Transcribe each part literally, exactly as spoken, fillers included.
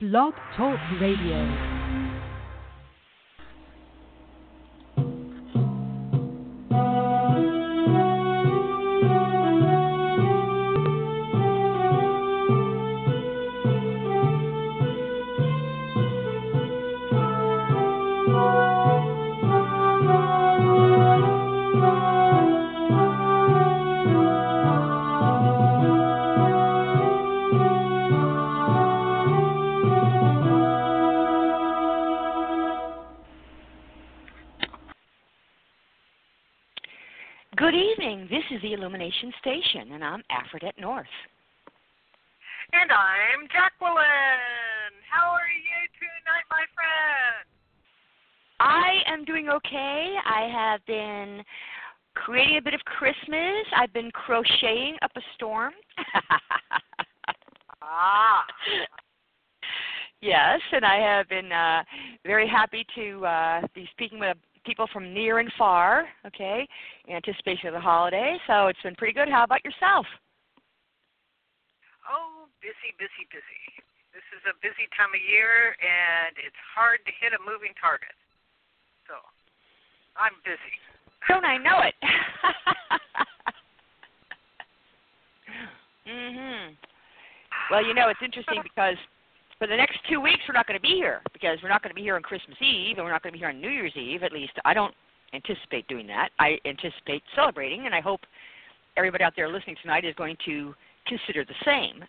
Blog Talk Radio. Good evening. This is the Illumination Station, and I'm Aphrodite North. And I'm Jacqueline. How are you tonight, my friend? I am doing okay. I have been creating a bit of Christmas. I've been crocheting up a storm. ah. Yes, and I have been uh, very happy to uh, be speaking with people from near and far, okay, in anticipation of the holiday. So it's been pretty good. How about yourself? Oh, busy, busy, busy. This is a busy time of year, and it's hard to hit a moving target. So I'm busy. Don't I know it? mhm. Well, you know, it's interesting because for the next two weeks, we're not going to be here because we're not going to be here on Christmas Eve, and we're not going to be here on New Year's Eve. At least I don't anticipate doing that. I anticipate celebrating, and I hope everybody out there listening tonight is going to consider the same.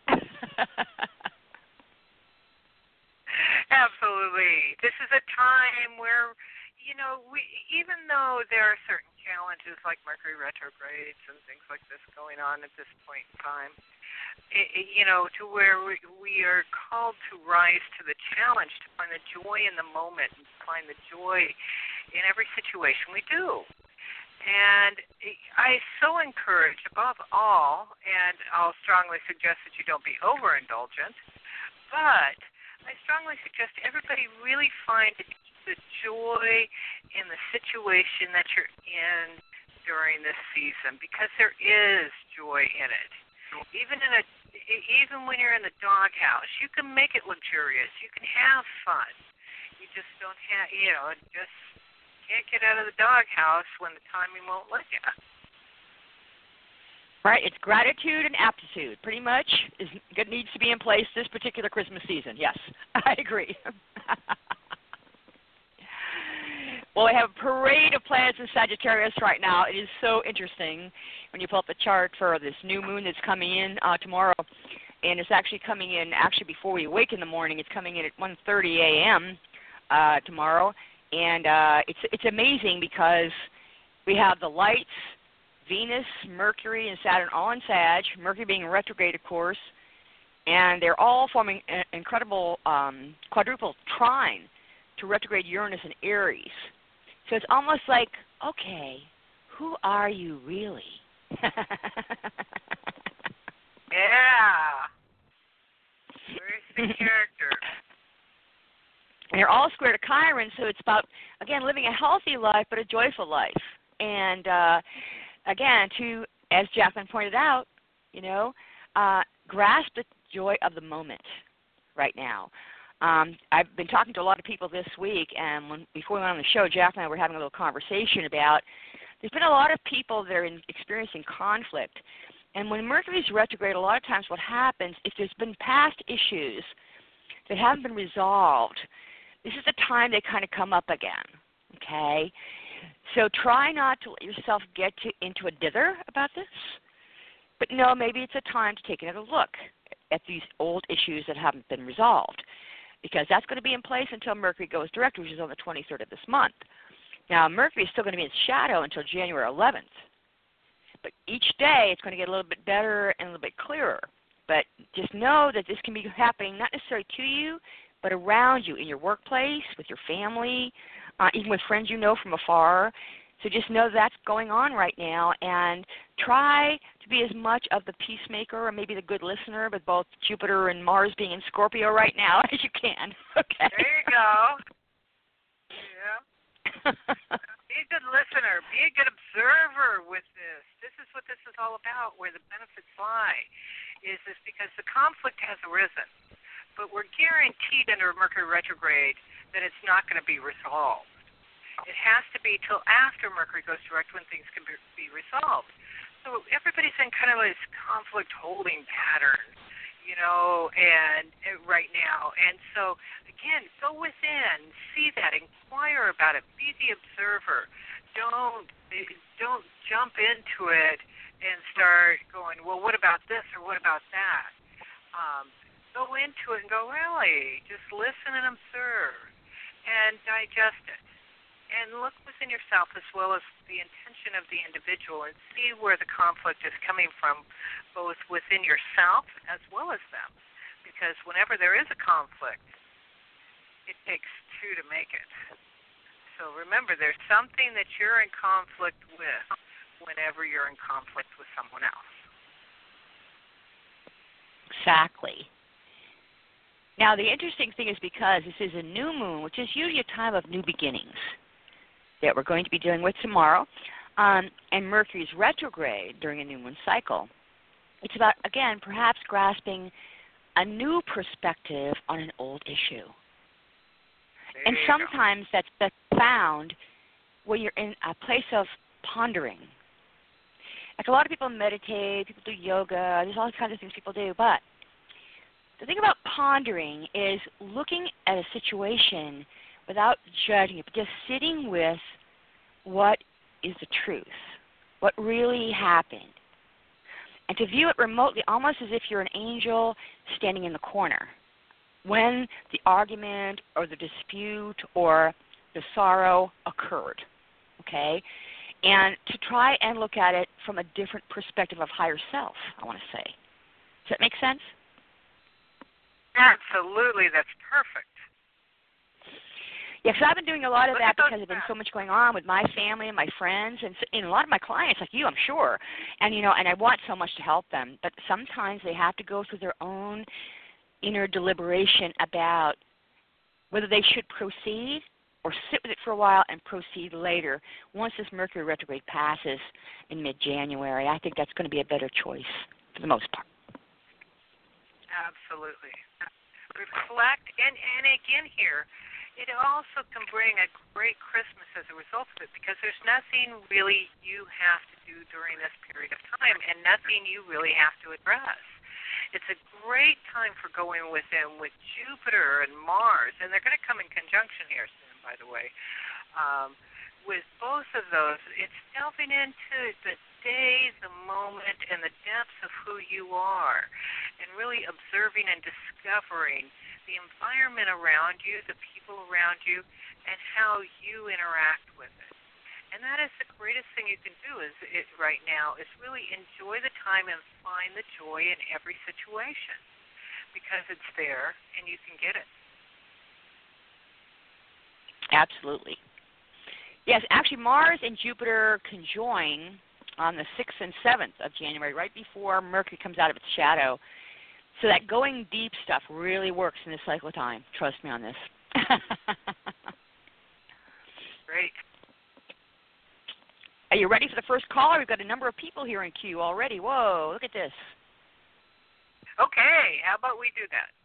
Absolutely. This is a time where, you know, we even though there are certain challenges like Mercury retrogrades and things like this going on at this point in time, It, it, you know, to where we, we are called to rise to the challenge, to find the joy in the moment, and to find the joy in every situation we do. And I so encourage, above all, and I'll strongly suggest that you don't be overindulgent, but I strongly suggest everybody really find the joy in the situation that you're in during this season, because there is joy in it. Even in a, even when you're in the doghouse, you can make it luxurious. You can have fun. You just don't have, you know, just can't get out of the doghouse when the timing won't let you. Right. It's gratitude and aptitude. Pretty much is it needs to be in place this particular Christmas season. Yes, I agree. Well, we have a parade of planets in Sagittarius right now. It is so interesting when you pull up the chart for this new moon that's coming in uh, tomorrow. And it's actually coming in, actually before we wake in the morning, it's coming in at one thirty a.m. Uh, tomorrow. And uh, it's it's amazing because we have the lights, Venus, Mercury, and Saturn all in Sag, Mercury being retrograde, of course. And they're all forming an incredible um, quadruple trine to retrograde Uranus and Aries. So it's almost like, okay, who are you really? Yeah. Where's the character? And they're all square to Chiron, so it's about, again, living a healthy life, but a joyful life. And, uh, again, to, as Jacqueline pointed out, you know, uh, grasp the joy of the moment right now. Um, I've been talking to a lot of people this week, and when, before we went on the show, Jack and I were having a little conversation about there's been a lot of people that are in, experiencing conflict. And when Mercury's retrograde, a lot of times what happens, if there's been past issues that haven't been resolved, this is the time they kind of come up again, okay? So try not to let yourself get to, into a dither about this, but no, maybe it's a time to take another look at these old issues that haven't been resolved, because that's going to be in place until Mercury goes direct, which is on the twenty-third of this month. Now, Mercury is still going to be in shadow until January eleventh. But each day it's going to get a little bit better and a little bit clearer. But just know that this can be happening not necessarily to you, but around you, in your workplace, with your family, uh, even with friends you know from afar. So just know that's going on right now, and try to be as much of the peacemaker or maybe the good listener, with both Jupiter and Mars being in Scorpio right now, as you can. Okay. There you go. Yeah. Be a good listener. Be a good observer with this. This is what this is all about, where the benefits lie, is this because the conflict has arisen. but we're guaranteed under Mercury retrograde that it's not going to be resolved. It has to be till after Mercury goes direct when things can be, be resolved. So everybody's in kind of this conflict holding pattern, you know, and, and right now. And so, again, go within, see that, inquire about it, be the observer. Don't don't jump into it and start going, well, what about this or what about that? Um, go into it and go, really, just listen and observe and digest it. And look within yourself as well as the intention of the individual and see where the conflict is coming from, both within yourself as well as them. Because whenever there is a conflict, it takes two to make it. So remember, there's something that you're in conflict with whenever you're in conflict with someone else. Exactly. Now, the interesting thing is because this is a new moon, which is usually a time of new beginnings that we're going to be dealing with tomorrow, um, and Mercury's retrograde during a new moon cycle. It's about, again, perhaps grasping a new perspective on an old issue. There And you sometimes go. that's, that's found when you're in a place of pondering. Like a lot of people meditate, people do yoga, there's all kinds of things people do, but the thing about pondering is looking at a situation without judging it, but just sitting with what is the truth, what really happened, and to view it remotely, almost as if you're an angel standing in the corner when the argument or the dispute or the sorrow occurred, okay? And to try and look at it from a different perspective of higher self, I want to say. Does that make sense? Absolutely, that's perfect. Yeah, because I've been doing a lot of Look that at those because there's been facts. so much going on with my family and my friends and, s- and a lot of my clients, like you, I'm sure. And, you know, and I want so much to help them. But sometimes they have to go through their own inner deliberation about whether they should proceed or sit with it for a while and proceed later. Once this Mercury retrograde passes in mid-January, I think that's going to be a better choice for the most part. Absolutely. Reflect, and, and again here, it also can bring a great Christmas as a result of it because there's nothing really you have to do during this period of time and nothing you really have to address. It's a great time for going within with Jupiter and Mars, and they're going to come in conjunction here soon, by the way. Um, with both of those, it's delving into the day, the moment, and the depths of who you are, and really observing and discovering the environment around you, the people around you, and how you interact with it. And that is the greatest thing you can do is it right now is really enjoy the time and find the joy in every situation because it's there and you can get it. Absolutely. Yes, actually Mars and Jupiter conjoin on the sixth and seventh of January, right before Mercury comes out of its shadow. So that going deep stuff really works in this cycle of time. Trust me on this. Great. Are you ready for the first caller? We've got a number of people here in queue already. Whoa, look at this. Okay, how about we do that?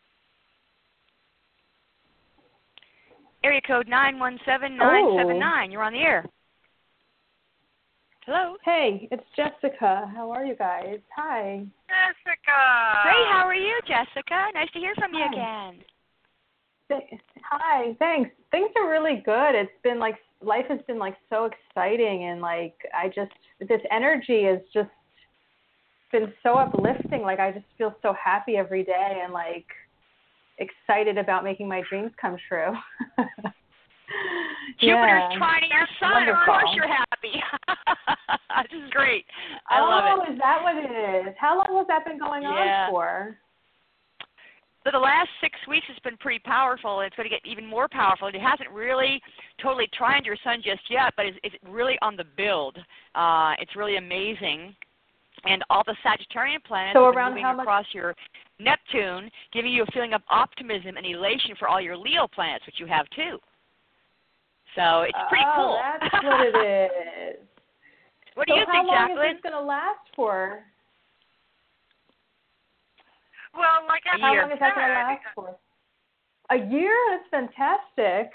Area code nine one seven nine seven nine. You're on the air. Hello. Hey, it's Jessica. How are you guys? Hi. Jessica! Great, how are you, Jessica? Nice to hear from you Hi. again. Th- Hi, thanks. Things are really good. It's been like, life has been like so exciting and like, I just, this energy has just been so uplifting. Like, I just feel so happy every day and like excited about making my dreams come true. Jupiter's Yeah. trining your sun. Wonderful. Of course you're happy. This is great. I oh, love it. is that what it is? How long has that been going Yeah. on for? So the last six weeks has been pretty powerful, and it's going to get even more powerful. It hasn't really totally trined your sun just yet, but it's, it's really on the build. Uh, it's really amazing. And all the Sagittarian planets So have been around moving how much- across your Neptune, giving you a feeling of optimism and elation for all your Leo planets, which you have too. So it's pretty oh, cool. that's what it is. What do so you how think, long Jacqueline? is this going to last for? Well, like I How year. long is that going to last for? A year? That's fantastic.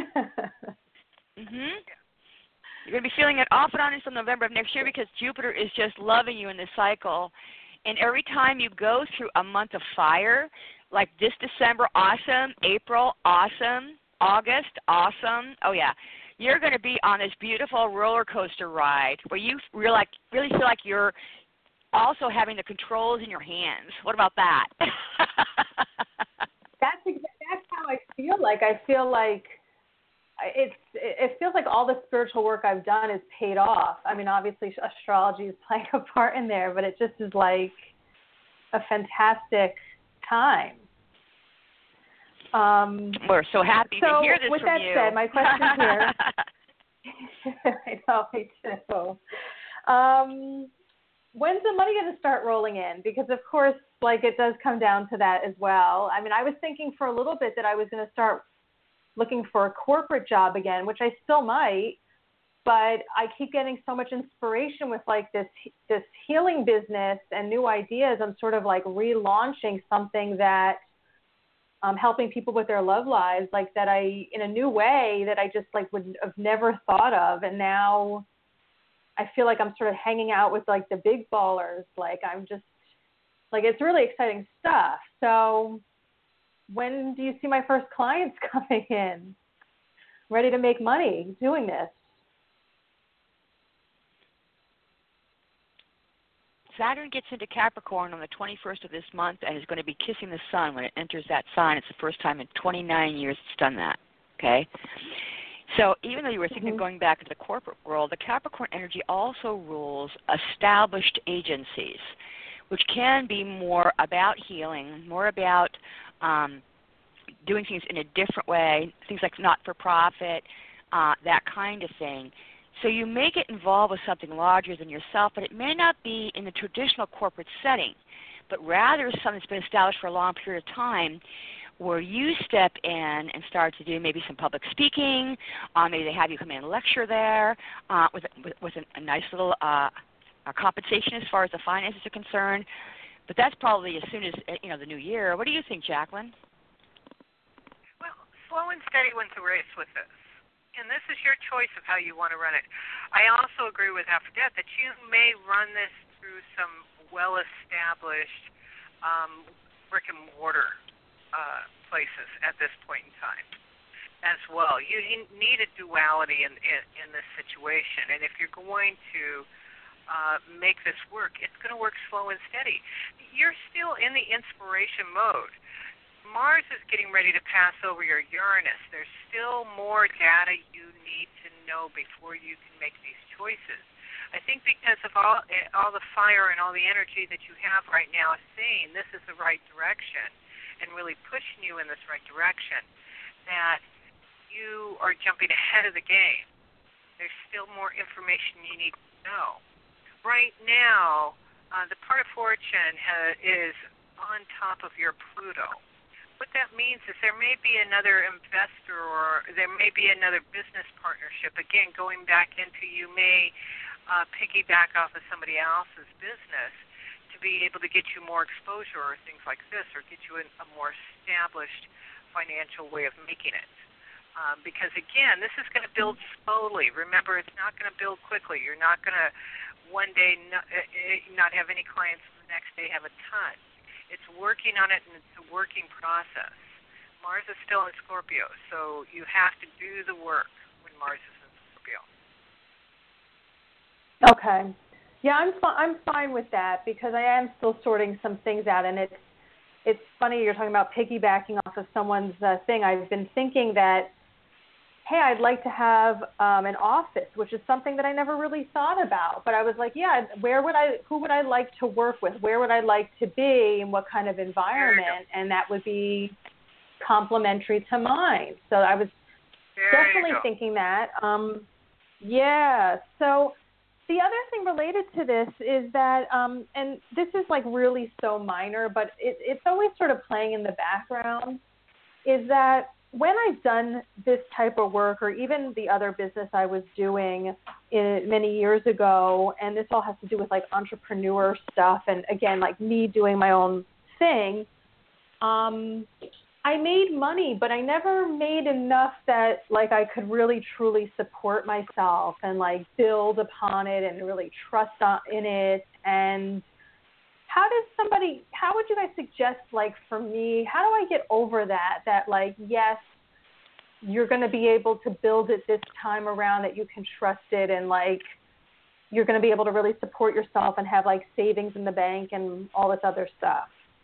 Mhm. You're going to be feeling it off and on until November of next year because Jupiter is just loving you in this cycle. And every time you go through a month of fire, like this December, awesome. April, awesome. August, awesome. Oh, yeah. You're going to be on this beautiful roller coaster ride where you really, like, really feel like you're also having the controls in your hands. What about that? That's that's how I feel like. I feel like it's it feels like all the spiritual work I've done is paid off. I mean, obviously astrology is playing a part in there, but it just is like a fantastic time. Um, We're so happy so to hear this with from that you. said, my question here. I know, me too. Um, when's the money going to start rolling in? Because of course, like it does come down to that as well. I mean, I was thinking for a little bit that I was going to start looking for a corporate job again, which I still might, but I keep getting so much inspiration with like this this healing business and new ideas. I'm sort of like relaunching something that um, helping people with their love lives, like that I in a new way that I just like would have never thought of, and now I feel like I'm sort of hanging out with like the big ballers. Like I'm just like it's really exciting stuff. So when do you see my first clients coming in, ready to make money doing this? Saturn gets into Capricorn on the twenty-first of this month and is going to be kissing the sun when it enters that sign. It's the first time in twenty-nine years it's done that, okay? So even though you were thinking Mm-hmm. of going back into the corporate world, the Capricorn energy also rules established agencies, which can be more about healing, more about um, doing things in a different way, things like not-for-profit, uh, that kind of thing. So you may get involved with something larger than yourself, but it may not be in the traditional corporate setting, but rather something that's been established for a long period of time where you step in and start to do maybe some public speaking, uh, maybe they have you come in and lecture there uh, with, with, with a, a nice little uh, a compensation as far as the finances are concerned. But that's probably as soon as, you know, the new year. What do you think, Jacqueline? Well, slow and steady wins the race with this. And this is your choice of how you want to run it. I also agree with Aphrodite that you may run this through some well-established um, brick and mortar uh, places at this point in time as well. You, you need a duality in, in, in this situation. And if you're going to uh, make this work, it's going to work slow and steady. You're still in the inspiration mode. Mars is getting ready to pass over your Uranus. There's still more data you need to know before you can make these choices. I think because of all all the fire and all the energy that you have right now is saying this is the right direction and really pushing you in this right direction, that you are jumping ahead of the game. There's still more information you need to know. Right now, uh, the part of fortune ha- is on top of your Pluto. What that means is there may be another investor or there may be another business partnership. Again, going back into you may uh, piggyback off of somebody else's business to be able to get you more exposure or things like this, or get you in a more established financial way of making it. Um, because, again, this is going to build slowly. Remember, it's not going to build quickly. You're not going to one day not, uh, not have any clients, the next day have a ton. It's working on it, and it's a working process. Mars is still in Scorpio, so you have to do the work when Mars is in Scorpio. Okay. Yeah, I'm fi- I'm fine with that because I am still sorting some things out, and it's it's funny you're talking about piggybacking off of someone's uh, thing. I've been thinking that, hey, I'd like to have um, an office, which is something that I never really thought about. But I was like, yeah, where would I, who would I like to work with? Where would I like to be, and what kind of environment? And that would be complementary to mine. So I was There definitely thinking that. Um, yeah. So the other thing related to this is that, um, and this is like really so minor, but it, it's always sort of playing in the background, is that when I've done this type of work, or even the other business I was doing in, many years ago, and this all has to do with like entrepreneur stuff, and again, like me doing my own thing. Um, I made money, but I never made enough that like I could really truly support myself and like build upon it and really trust on, in it. And how does somebody, how would you guys suggest, like for me, how do I get over that, that like, yes, you're going to be able to build it this time around, that you can trust it, and like you're going to be able to really support yourself and have like savings in the bank and all this other stuff?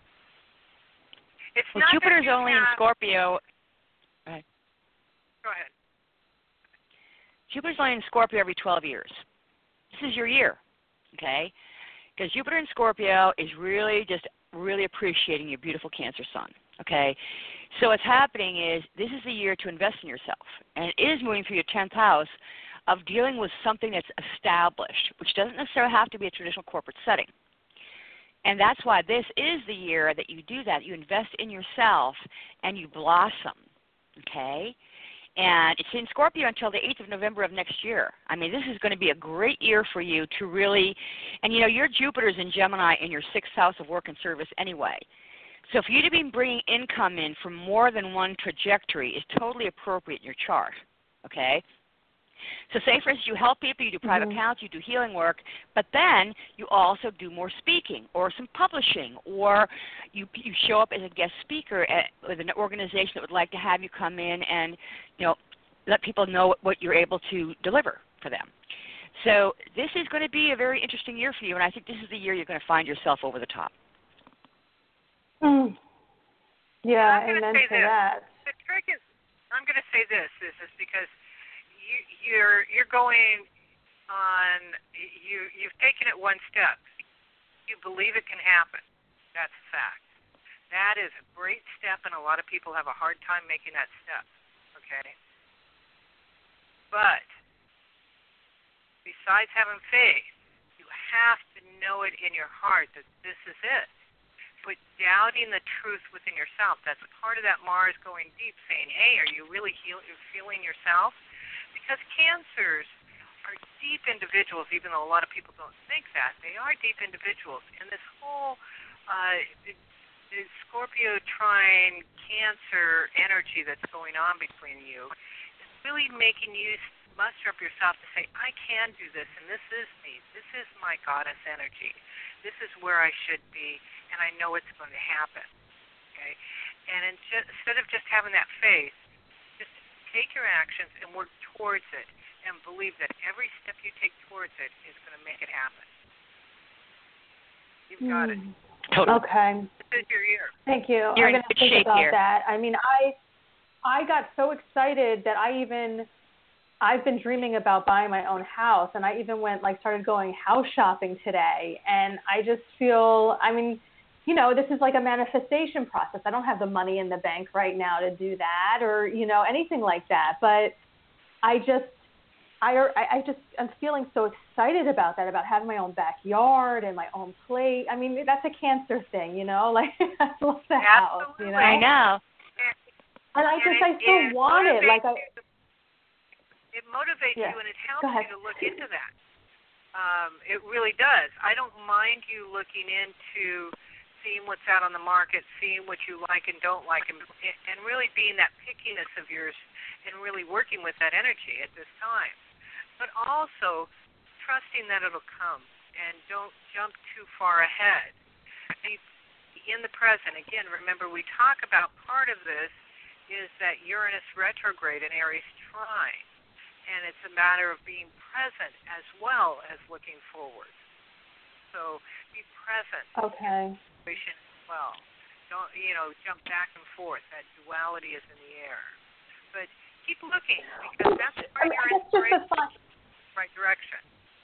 It's well, not Jupiter's only have... in Scorpio. Go ahead. Go ahead. Jupiter's only in Scorpio every twelve years. This is your year, okay? Because Jupiter in Scorpio is really just really appreciating your beautiful Cancer sun, okay? So what's happening is this is the year to invest in yourself, and it is moving through your tenth house of dealing with something that's established, which doesn't necessarily have to be a traditional corporate setting. And that's why this is the year that you do that. You invest in yourself and you blossom, okay? And it's in Scorpio until the eighth of November of next year. I mean, this is going to be a great year for you to really, and you know, your Jupiter's in Gemini in your sixth house of work and service anyway. So for you to be bringing income in from more than one trajectory is totally appropriate in your chart, okay? So say, for instance, you help people, you do private mm-hmm. accounts, you do healing work, but then you also do more speaking or some publishing, or you you show up as a guest speaker at, with an organization that would like to have you come in and, you know, let people know what you're able to deliver for them. So this is going to be a very interesting year for you, and I think this is the year you're going to find yourself over the top. Mm. Yeah, I'm amen say to this. that. The trick is, I'm going to say this, is, is because you, you're you're going on, you, you've taken it one step. You believe it can happen. That's a fact. That is a great step, and a lot of people have a hard time making that step, okay? But besides having faith, you have to know it in your heart that this is it. But doubting the truth within yourself, that's a part of that Mars going deep, saying, hey, are you really heal- feeling yourself? Because Cancers are deep individuals, even though a lot of people don't think that. They are deep individuals. And this whole uh, the, the Scorpio trine Cancer energy that's going on between you is really making you muster up yourself to say, I can do this, and this is me. This is my goddess energy. This is where I should be, and I know it's going to happen. Okay? And in just, instead of just having that faith, just take your actions and work towards it, and believe that every step you take towards it is going to make it happen. You've got mm. it. Totally. Okay. This is your year. Thank you. You're I'm in going to good think shape about here. that. I mean, I I got so excited that I even I've been dreaming about buying my own house, and I even went like started going house shopping today, and I just feel, I mean, you know, this is like a manifestation process. I don't have the money in the bank right now to do that or, you know, anything like that, but I just I, I just I'm feeling so excited about that, about having my own backyard and my own plate. I mean, that's a Cancer thing, you know, like I love the house, you know. I know. And I just, I still want it. Like I, it motivates yeah. you, and it helps Go ahead. you to look into that. Um, it really does. I don't mind you looking into seeing what's out on the market, seeing what you like and don't like, and, and really being that pickiness of yours and really working with that energy at this time. But also trusting that it'll come, and don't jump too far ahead. Be in the present. Again, remember we talk about part of this is that Uranus retrograde in Aries trine, and it's a matter of being present as well as looking forward. So be present. Okay. In the situation as well. Don't, you know, jump back and forth. That duality is in the air. But keep looking, because that's where I mean, you're I guess just the fi- in the right direction.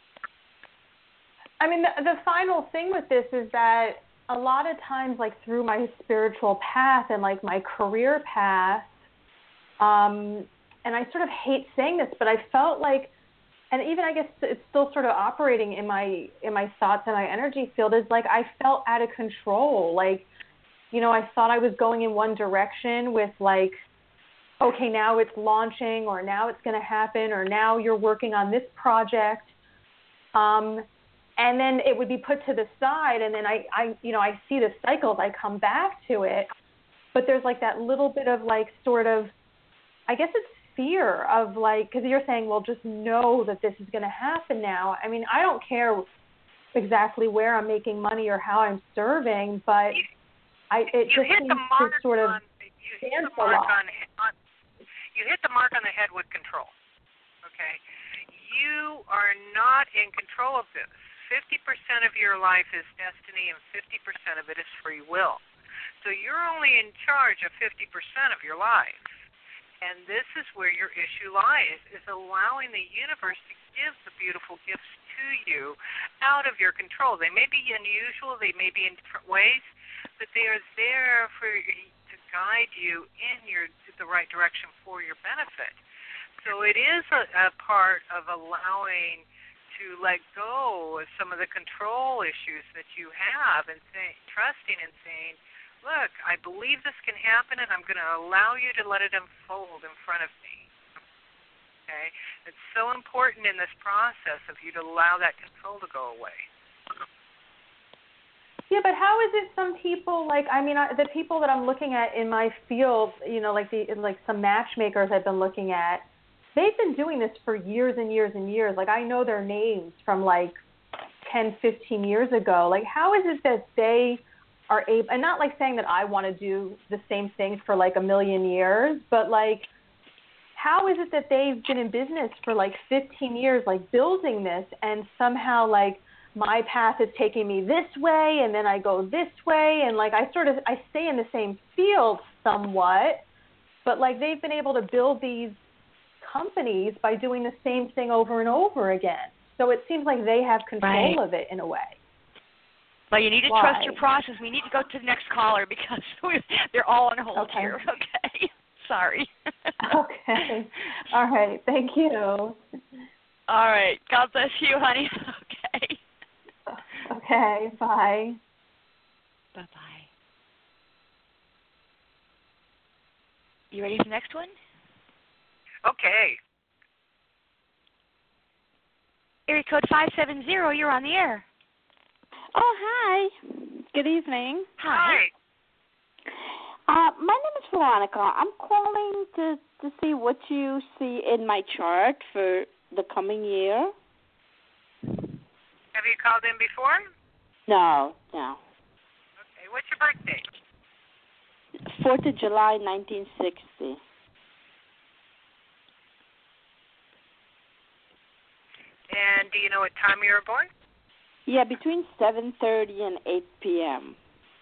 I mean, the, the final thing with this is that a lot of times, like through my spiritual path and like my career path, um, and I sort of hate saying this, but I felt like, and even I guess it's still sort of operating in my in my thoughts and my energy field, is like I felt out of control. Like, you know, I thought I was going in one direction with like, okay, now it's launching, or now it's going to happen, or now you're working on this project. Um, and then it would be put to the side, and then I, I, you know, I see the cycles. I come back to it, but there's like that little bit of like sort of, I guess it's fear of like, because you're saying, well, just know that this is going to happen now. I mean, I don't care exactly where I'm making money or how I'm serving, but you, I it you just hit seems the mark to sort of on, you hit stand the for a mark lot. on, on you hit the mark on the head with control. Okay, you are not in control of this. fifty percent of your life is destiny, and fifty percent of it is free will. So you're only in charge of fifty percent of your life. And this is where your issue lies, is allowing the universe to give the beautiful gifts to you out of your control. They may be unusual, they may be in different ways, but they are there for to guide you in your the right direction for your benefit. So it is a, a part of allowing to let go of some of the control issues that you have, and say, trusting and saying, look, I believe this can happen, and I'm going to allow you to let it unfold in front of me. Okay? It's so important in this process of you to allow that control to go away. Yeah, but how is it some people, like, I mean, I, the people that I'm looking at in my field, you know, like the like some matchmakers I've been looking at, they've been doing this for years and years and years. Like, I know their names from, like, ten, fifteen years ago. Like, how is it that they are able, and not like saying that I want to do the same thing for like a million years, but like, how is it that they've been in business for like fifteen years, like building this, and somehow like my path is taking me this way, and then I go this way, and like I sort of, I stay in the same field somewhat, but like they've been able to build these companies by doing the same thing over and over again. So it seems like they have control Right. of it in a way. Well, you need to Why? trust your process. We need to go to the next caller because we, they're all on hold Okay. here. Okay. Sorry. Okay. All right. Thank you. All right. God bless you, honey. Okay. Okay. Bye. Bye-bye. You ready for the next one? Okay. Area code five seven zero, you're on the air. Oh, hi. Good evening. Hi. Uh, my name is Veronica. I'm calling to, to see what you see in my chart for the coming year. Have you called in before? No, no. Okay. What's your birthday? fourth of July, nineteen sixty. And do you know what time you were born? Yeah, between seven thirty and eight p.m.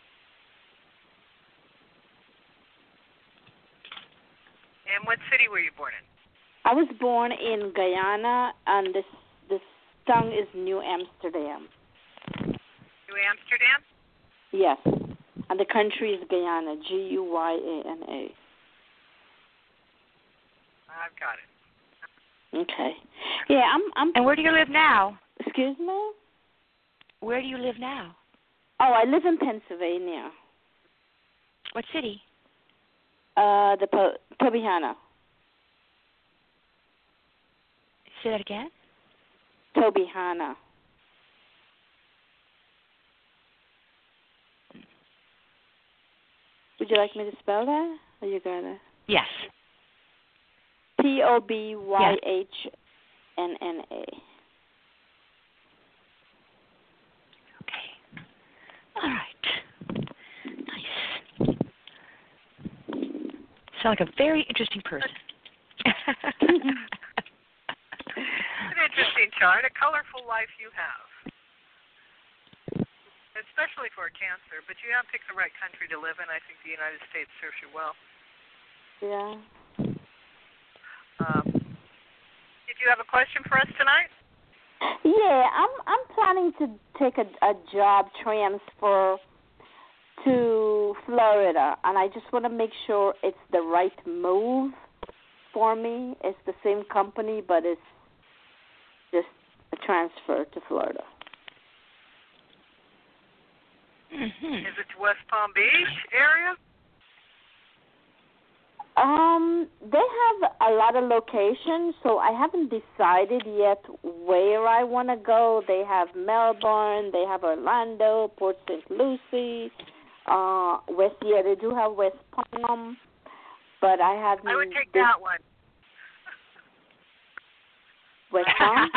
And what city were you born in? I was born in Guyana, and this this tongue is New Amsterdam. New Amsterdam? Yes, and the country is Guyana, G U Y A N A. I've got it. Okay. Yeah, I'm. I'm. And where do you live now? Excuse me? Where do you live now? Oh, I live in Pennsylvania. What city? Uh, the po- Tobyhanna. Say that again. Tobyhanna. Would you like me to spell that? Or you got it? Yes. P O B Y H N N A. Okay. All right. Nice. Sound like a very interesting person. An interesting chart, a colorful life you have. Especially for a Cancer, but you have picked the right country to live in. I think the United States serves you well. Yeah. Um, did you have a question for us tonight? Yeah, I'm I'm planning to take a, a job transfer to Florida, and I just want to make sure it's the right move for me. It's the same company, but it's just a transfer to Florida. Mm-hmm. Is it West Palm Beach area? Um, they have a lot of locations, so I haven't decided yet where I want to go. They have Melbourne, they have Orlando, Port Saint Lucie, uh, West. Yeah, they do have West Palm, but I haven't. I would take been, that one. West Palm.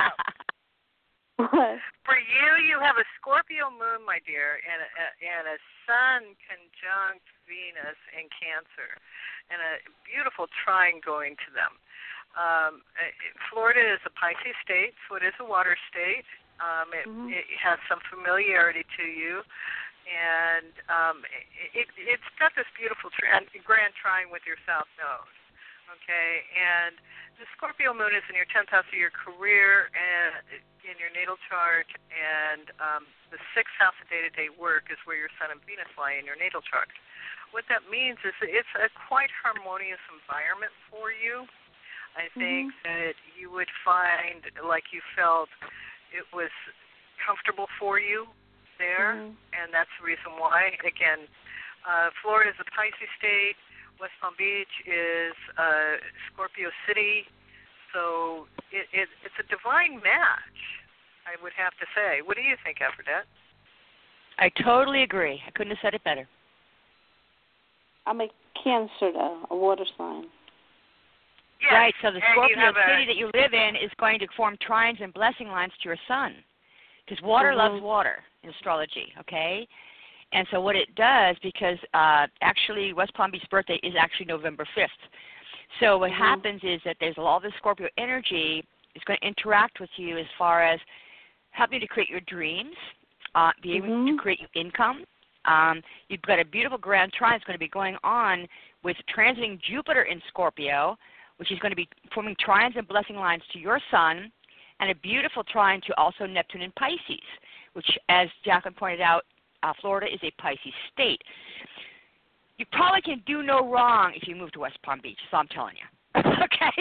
For you, you have a Scorpio moon, my dear, and a, and a sun conjunct Venus in Cancer, and a beautiful trine going to them. Um, Florida is a Pisces state, so it is a water state. Um, it, mm-hmm. it has some familiarity to you, and um, it, it's got this beautiful trine, grand trine with your south node. Okay, and the Scorpio moon is in your tenth house of your career and in your natal chart, and um, the sixth house of day-to-day work is where your Sun and Venus lie in your natal chart. What that means is that it's a quite harmonious environment for you. I think mm-hmm. that you would find like you felt it was comfortable for you there, mm-hmm. and that's the reason why. Again, uh, Florida is a Pisces state. West Palm Beach is uh, Scorpio City, so it, it, it's a divine match, I would have to say. What do you think, Aphrodite? I totally agree. I couldn't have said it better. I'm a Cancer, though, a water sign. Yes. Right, so the Scorpio city a... that you live in is going to form trines and blessing lines to your sun, because water mm-hmm. loves water in astrology, okay? And so what it does, because uh, actually West Palm Beach's birthday is actually November fifth. So what mm-hmm. happens is that there's all this Scorpio energy is going to interact with you as far as helping you to create your dreams, uh, be able mm-hmm. to create your income. Um, you've got a beautiful grand trine that's going to be going on with transiting Jupiter in Scorpio, which is going to be forming trines and blessing lines to your sun, and a beautiful trine to also Neptune in Pisces, which, as Jacqueline pointed out, Uh, Florida is a Pisces state. You probably can do no wrong if you move to West Palm Beach, so I'm telling you. Okay?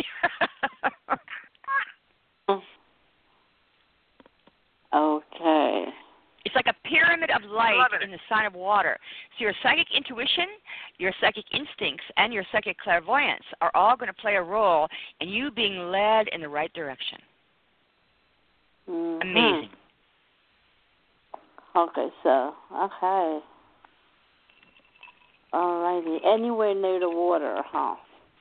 Okay. It's like a pyramid of light in the sign of water. So your psychic intuition, your psychic instincts, and your psychic clairvoyance are all going to play a role in you being led in the right direction. Mm-hmm. Amazing. Okay, so, okay. Alrighty. Anywhere near the water, huh?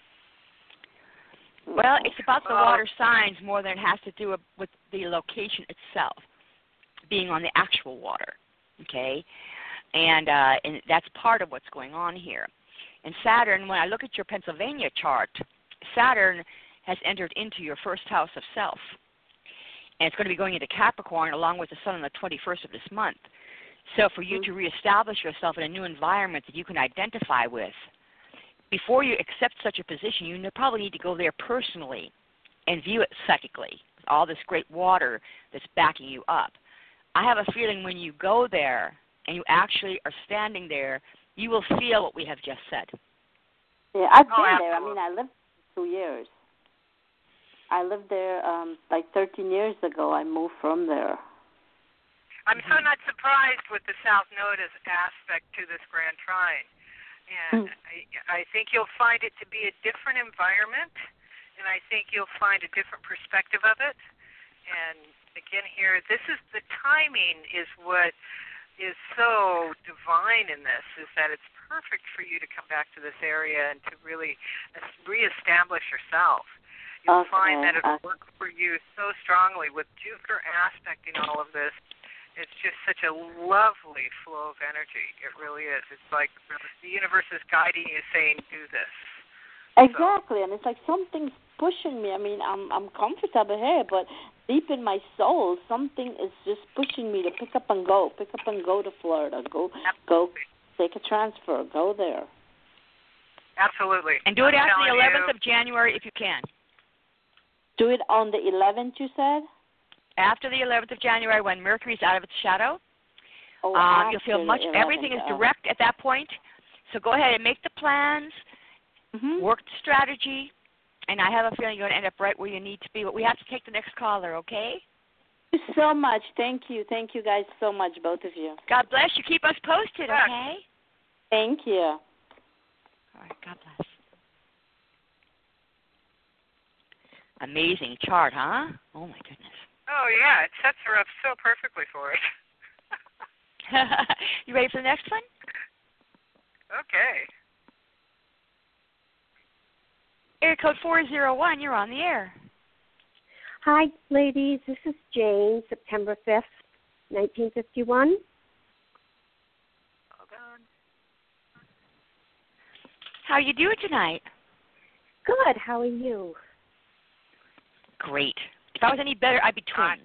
Well, it's about the water signs more than it has to do with the location itself, being on the actual water, okay? And, uh, and that's part of what's going on here. And Saturn, when I look at your Pennsylvania chart, Saturn has entered into your first house of self. And it's going to be going into Capricorn along with the sun on the twenty-first of this month. So for you to reestablish yourself in a new environment that you can identify with, before you accept such a position, you probably need to go there personally and view it psychically, all this great water that's backing you up. I have a feeling when you go there and you actually are standing there, you will feel what we have just said. Yeah, I've been oh, there. I mean, I lived for two years. I lived there um, like thirteen years ago. I moved from there. I'm so not surprised with the South Node as aspect to this Grand Trine. And mm. I, I think you'll find it to be a different environment, and I think you'll find a different perspective of it. And again here, this is the timing is what is so divine in this, is that it's perfect for you to come back to this area and to really reestablish yourself. You'll okay. find that it'll work for you so strongly with Jupiter aspecting all of this. It's just such a lovely flow of energy. It really is. It's like the universe is guiding you, saying, do this. Exactly, so. And it's like something's pushing me. I mean, I'm I'm comfortable here, but deep in my soul, something is just pushing me to pick up and go, pick up and go to Florida, go, Absolutely. go, take a transfer, go there. Absolutely. And do it I'm after the eleventh you. of January if you can. Do it on the eleventh, you said? After the eleventh of January, when Mercury's out of its shadow, oh, um, you'll feel much, everything is direct at that point. So go ahead and make the plans, mm-hmm. work the strategy, and I have a feeling you're going to end up right where you need to be. But we have to take the next caller, okay? Thank you so much. Thank you. Thank you guys so much, both of you. God bless you. Keep us posted, okay? Thank you. All right, God bless. Amazing chart, huh? Oh, my goodness. Oh, yeah, it sets her up so perfectly for it. You ready for the next one? Okay. Area code four zero one, you're on the air. Hi, ladies. This is Jane, September fifth, nineteen fifty-one. Hold on. How you doing tonight? Good. How are you? Great. If I was any better, I'd be twins.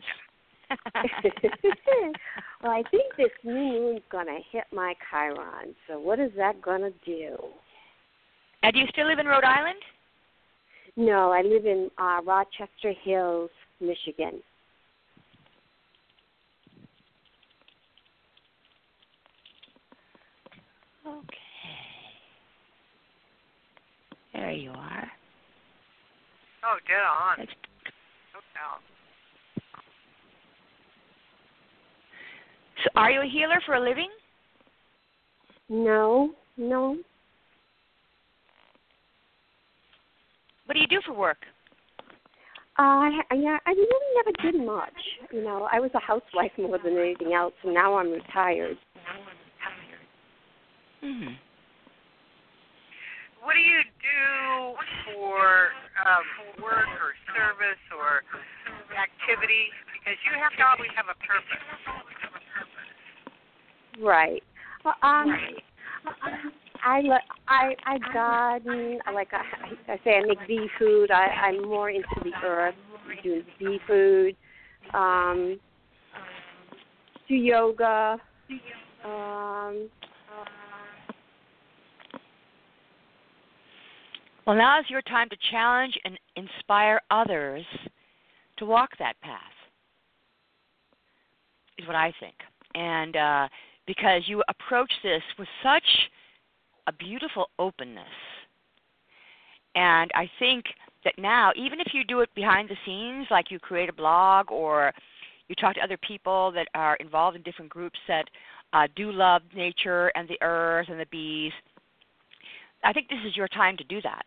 Well, I think this new moon's going to hit my Chiron, so what is that going to do? And do you still live in Rhode Island? No, I live in uh, Rochester Hills, Michigan. Okay. There you are. Oh, dead on. That's... No doubt. So are you a healer for a living? No, no. What do you do for work? Uh, yeah, I really never did much. You know, I was a housewife more than anything else, and now I'm retired. Hmm. What do you do for um, work or service or activity? Because you have to always have a purpose. Right. Well, um, I I I garden. Like I, I say, I make bee food. I, I'm more into the earth, doing bee food. Um, do yoga. Um, Well, now is your time to challenge and inspire others to walk that path, is what I think. And uh, because you approach this with such a beautiful openness. And I think that now, even if you do it behind the scenes, like you create a blog or you talk to other people that are involved in different groups that uh, do love nature and the earth and the bees, I think this is your time to do that.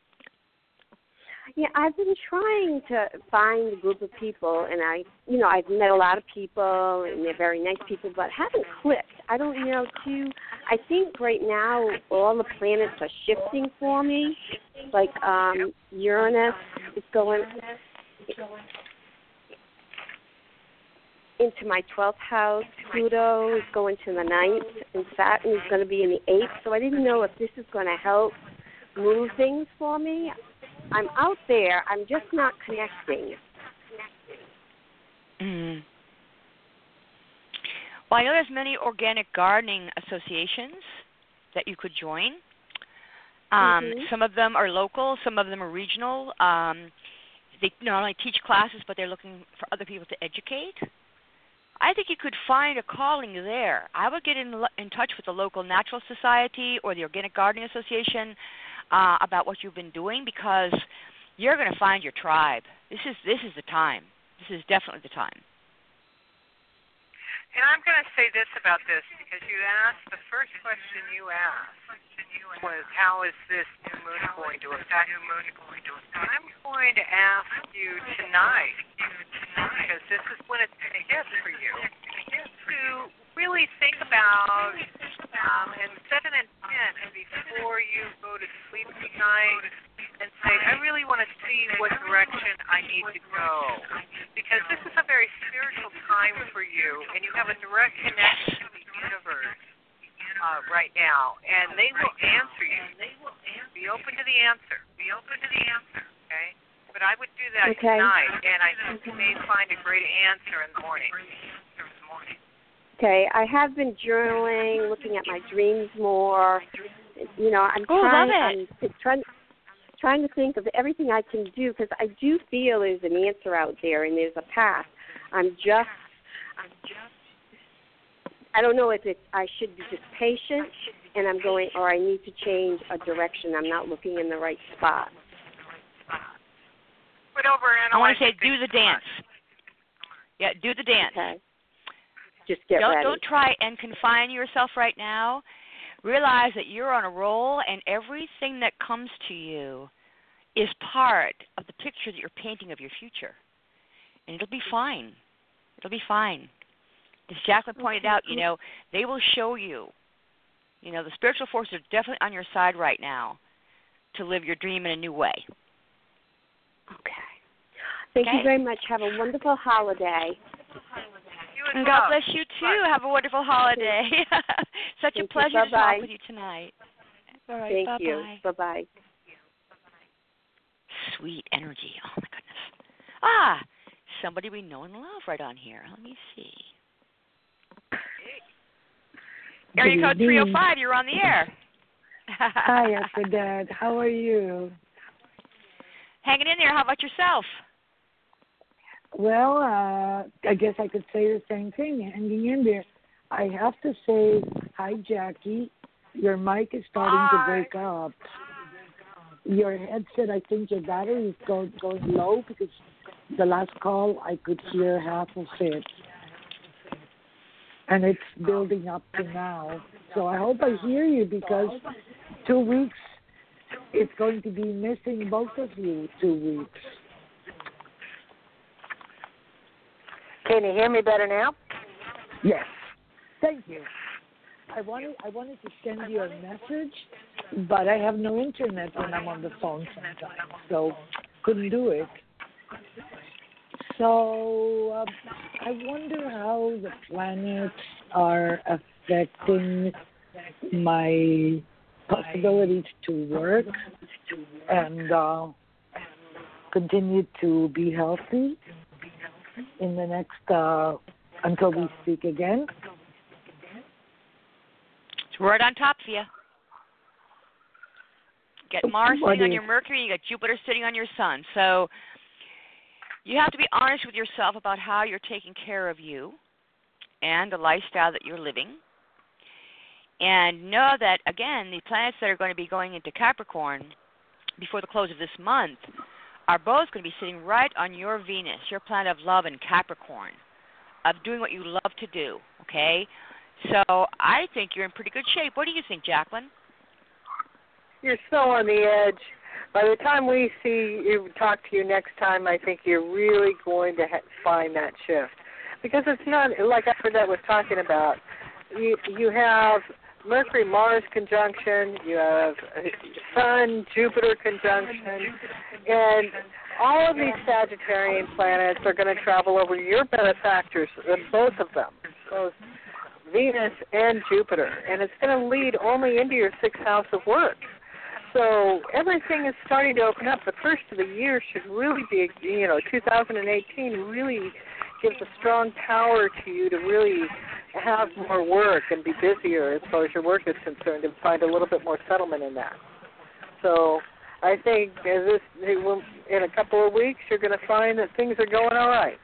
Yeah, I've been trying to find a group of people, and I, you know, I've met a lot of people, and they're very nice people, but haven't clicked. I don't know, too. I think right now all the planets are shifting for me. Like um, Uranus is going into my twelfth house. Pluto is going to the ninth, and Saturn is going to be in the eighth. So I didn't know if this is going to help move things for me. I'm out there. I'm just not connecting. Mm. Well, I know there's many organic gardening associations that you could join. Um, mm-hmm. Some of them are local. Some of them are regional. Um, they not only teach classes, but they're looking for other people to educate. I think you could find a calling there. I would get in, in touch with the local Natural Society or the Organic Gardening Association Uh, about what you've been doing, because you're going to find your tribe. This is this is the time. This is definitely the time. And I'm going to say this about this, because you asked, the first question you asked was, how is this new moon going to affect you? I'm going to ask you tonight, because this is when it's going to hit for you, to really think about um, and set an intent before you go to sleep tonight and say, I really want to see what direction I need to go. Because this is a very spiritual time for you, and you have a direct connection to the universe uh, right now, and they will answer you. Be open to the answer. Be open to the answer, okay? But I would do that okay. tonight, and I think you may find a great answer in the morning. Okay, I have been journaling, looking at my dreams more. You know, I'm oh, trying. Love it. I'm trying, trying to think of everything I can do, because I do feel there's an answer out there and there's a path. I'm just, I'm just. I don't know if it's. I should be just patient, and I'm going, or I need to change a direction. I'm not looking in the right spot. But over I want to say, do the dance. Yeah, do the dance. Okay. Just get don't, ready. Don't try and confine yourself right now. Realize that you're on a roll, and everything that comes to you is part of the picture that you're painting of your future. And it'll be fine. It'll be fine. As Jacqueline pointed out, you know, they will show you. You know, the spiritual forces are definitely on your side right now to live your dream in a new way. Okay. Thank okay. you very much. Have a wonderful holiday. And God bless you, too. Bye. Have a wonderful holiday. Such Thank a pleasure you. to talk with you tonight. All right, Thank bye-bye. you. Bye-bye. Sweet energy. Oh, my goodness. Ah, somebody we know and love right on here. Let me see. Area code three oh five, you're on the air. Hi, After Dad. How are you? Hanging in there. How about yourself? Well, uh, I guess I could say the same thing, hanging in there. I have to say, hi, Jackie. Your mic is starting hi. to break up. Your headset, I think your battery is go, going low because the last call I could hear half of it. And it's building up to now. So I hope I hear you because two weeks, it's going to be missing both of you two weeks. Can you hear me better now? Yes. Thank you. I wanted I wanted to send you a message, but I have no internet when I'm on the phone sometimes, so couldn't do it. So um, I wonder how the planets are affecting my possibilities to work and uh, continue to be healthy in the next, uh, until we speak again. It's right on top of you. You got Mars what sitting is? on your Mercury, you got Jupiter sitting on your Sun. So you have to be honest with yourself about how you're taking care of you and the lifestyle that you're living. And know that, again, the planets that are going to be going into Capricorn before the close of this month are both going to be sitting right on your Venus, your planet of love in Capricorn, of doing what you love to do, okay? So I think you're in pretty good shape. What do you think, Jacqueline? You're so on the edge. By the time we see you, talk to you next time, I think you're really going to ha- find that shift. Because it's not, like Aphrodite was talking about, you, you have Mercury-Mars conjunction, you have Sun-Jupiter conjunction, and all of these Sagittarian planets are going to travel over your benefactors, both of them, both Venus and Jupiter, and it's going to lead only into your sixth house of work. So everything is starting to open up. The first of the year should really be, you know, two thousand eighteen really gives a strong power to you to really have more work and be busier as far as your work is concerned and find a little bit more settlement in that. So I think as this, in a couple of weeks, you're going to find that things are going all right.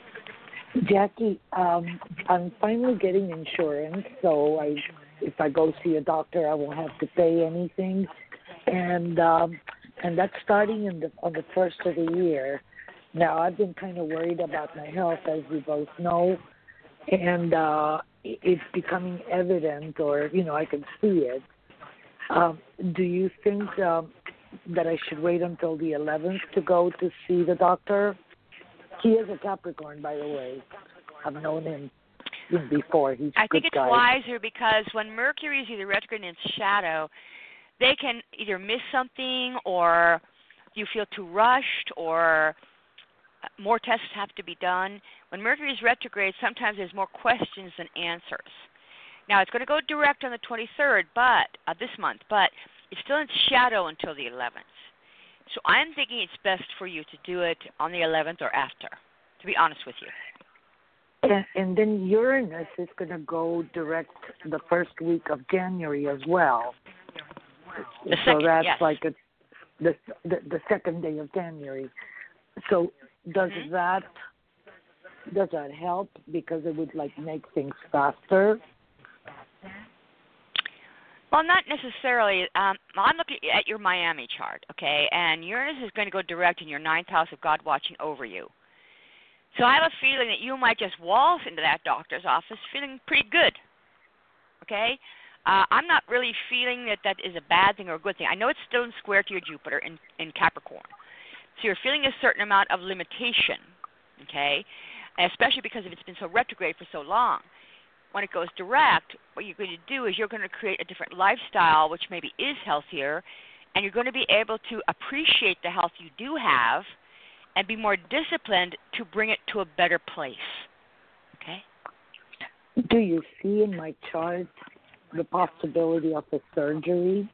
Jackie, um, I'm finally getting insurance, so I, if I go see a doctor, I won't have to pay anything, and um, and that's starting in the on the first of the year. Now, I've been kind of worried about my health, as we both know, and uh, it's becoming evident, or you know, I can see it. Um, do you think um, that I should wait until the eleventh to go to see the doctor? He is a Capricorn, by the way. I've known him before. He's a I think good it's guy. wiser because when Mercury is either retrograde in its shadow, they can either miss something or you feel too rushed or more tests have to be done. When Mercury is retrograde, sometimes there's more questions than answers. Now, it's going to go direct on the twenty-third but uh, this month, but it's still in shadow until the eleventh. So I'm thinking it's best for you to do it on the eleventh or after, to be honest with you. And, and then Uranus is going to go direct the first week of January as well. The so second, that's yes. like a, the, the the second day of January. So does mm-hmm. that does that help because it would like make things faster? Well, not necessarily. Um, I'm looking at your Miami chart, okay, and Uranus is going to go direct in your ninth house of God watching over you. So I have a feeling that you might just waltz into that doctor's office feeling pretty good, okay? Uh, I'm not really feeling that that is a bad thing or a good thing. I know it's still in square to your Jupiter in, in Capricorn. So you're feeling a certain amount of limitation, okay, and especially because it's been so retrograde for so long. When it goes direct, what you're going to do is you're going to create a different lifestyle, which maybe is healthier, and you're going to be able to appreciate the health you do have and be more disciplined to bring it to a better place, okay? Do you see in my chart the possibility of a surgery?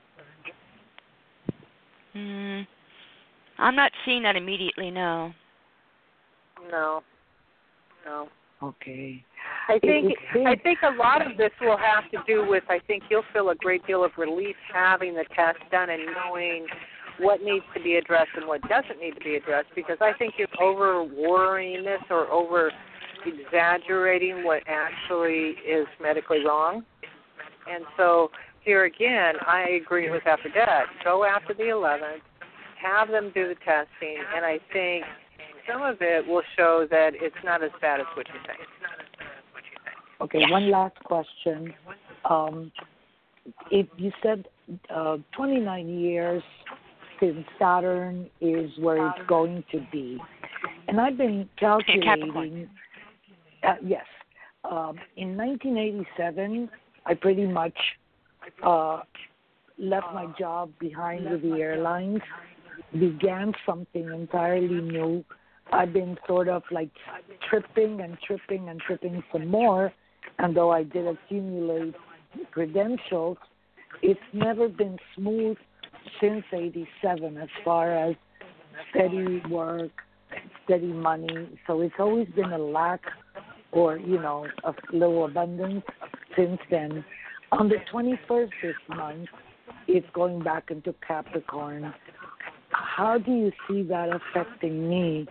Mm, I'm not seeing that immediately, no. No. No. Okay. I think It- it I think a lot of this will have to do with, I think you'll feel a great deal of relief having the test done and knowing what needs to be addressed and what doesn't need to be addressed, because I think you're over worrying this or over exaggerating what actually is medically wrong. And so here again, I agree with Aphrodite. Go after the eleventh, have them do the testing, and I think some of it will show that it's not as bad as what you think. Okay, Yes. one last question. Um, if you said uh, twenty-nine years since Saturn is where it's going to be, and I've been calculating. Uh, yes, um, in nineteen eighty-seven, I pretty much uh, left my job behind with the airlines, began something entirely new. I've been sort of like tripping and tripping and tripping some more, and though I did accumulate credentials, it's never been smooth since eighty-seven as far as steady work, steady money. So it's always been a lack or, you know, a little abundance since then. On the twenty-first this month, it's going back into Capricorn. How do you see that affecting me?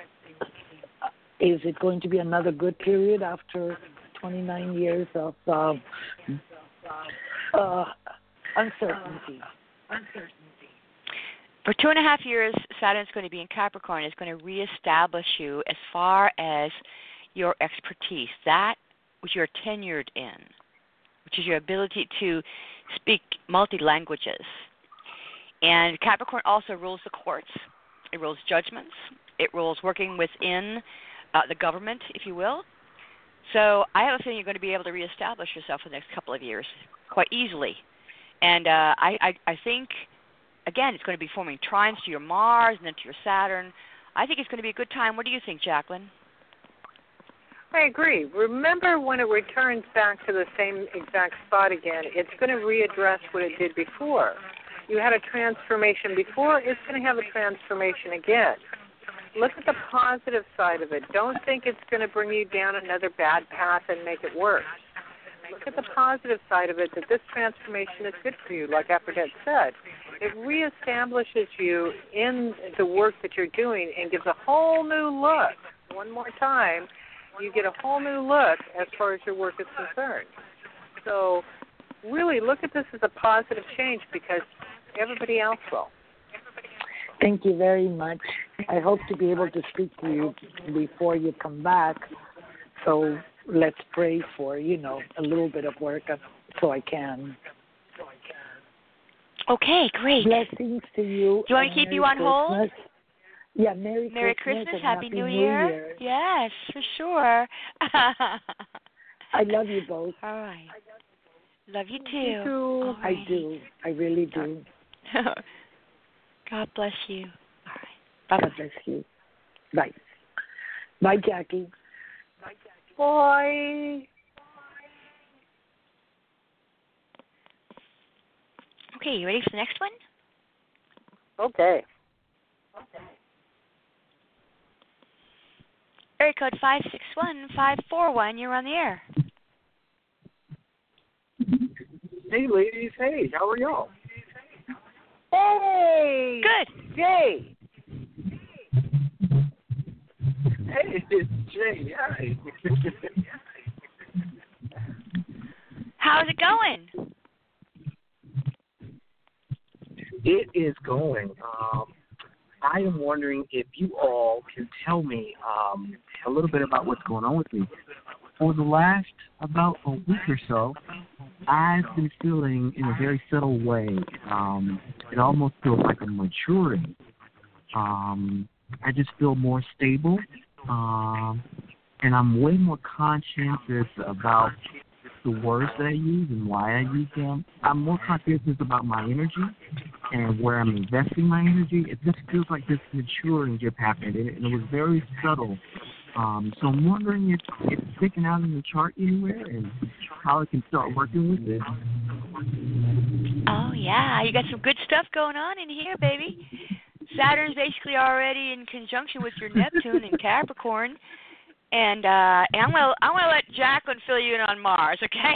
Is it going to be another good period after twenty-nine years of uh, uh, uncertainty? For two and a half years, Saturn's going to be in Capricorn. It's going to reestablish you as far as your expertise, that which you're tenured in, which is your ability to speak multi-languages. And Capricorn also rules the courts. It rules judgments. It rules working within uh, the government, if you will. So I have a feeling you're going to be able to reestablish yourself for the next couple of years quite easily. And uh, I, I, I think, again, it's going to be forming trines to your Mars and then to your Saturn. I think it's going to be a good time. What do you think, Jacqueline? I agree. Remember, when it returns back to the same exact spot again, it's going to readdress what it did before. You had a transformation before, it's going to have a transformation again. Look at the positive side of it. Don't think it's going to bring you down another bad path and make it worse. Look at the positive side of it, that this transformation is good for you, like Aphrodite said. It reestablishes you in the work that you're doing and gives a whole new look. One more time, you get a whole new look as far as your work is concerned. So really look at this as a positive change because everybody else will. Thank you very much. I hope to be able to speak to you before you come back. So let's pray for, you know, a little bit of work so I can. Okay, great. Blessings to you. Do you want me to keep Merry you on hold? Christmas. Yeah, Merry, Merry Christmas, Christmas, and Happy, Happy New, New Year. Year. Yes, for sure. I love you both. All right. Love you too. You too. All I right. do. I really do. God bless you. All right. Bye-bye. God bless you. Bye. Bye, Jackie. Bye, Jackie. Bye. Okay, you ready for the next one? Okay. Okay. Area code five six one five four one. You're on the air. Hey, ladies. Hey, how are y'all? Hey. Good. Jay. Hey, it's Jay. Hi. How's it going? It is going. Um, I am wondering if you all can tell me um, a little bit about what's going on with me. for the last about a week or so, I've been feeling in a very subtle way. Um, it almost feels like I'm maturing. Um, I just feel more stable, um, and I'm way more conscientious about the words that I use and why I use them. I'm more conscientious about my energy and where I'm investing my energy. It just feels like this maturing just happened, and it, and it was very subtle. Um, so I'm wondering if it's sticking out in the chart anywhere and how I can start working with it. Oh, yeah. You got some good stuff going on in here, baby. Saturn's basically already in conjunction with your Neptune in Capricorn. And, uh, and I'm going to I'm gonna let Jacqueline fill you in on Mars, okay?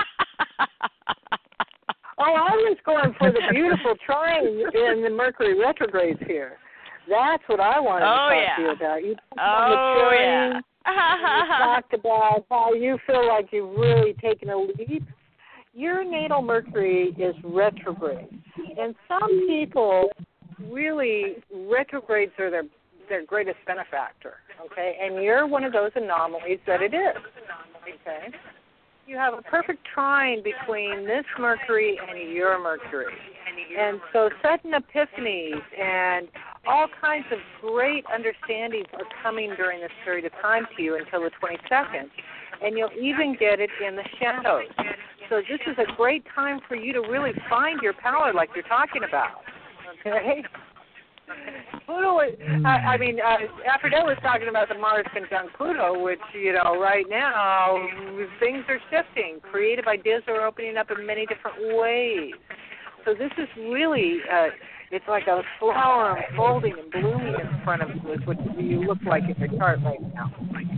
Oh, I was going for the beautiful trine in the Mercury retrogrades here. That's what I wanted oh, to talk yeah. to you about. You talked oh, about yeah. you talked about how you feel like you've really taken a leap. Your natal Mercury is retrograde. And some people really, retrogrades are their, their greatest benefactor, okay? And you're one of those anomalies that it is, okay? You have a perfect trine between this Mercury and your Mercury. And so sudden epiphanies and all kinds of great understandings are coming during this period of time to you until the twenty-second. And you'll even get it in the shadows. So this is a great time for you to really find your power like you're talking about. Okay? Pluto, I, I mean, uh, Aphrodite was talking about the Mars conjunct Pluto, which, you know, right now things are shifting. Creative ideas are opening up in many different ways. So this is really, uh, it's like a flower unfolding and blooming in front of you, is what you look like in your chart right now.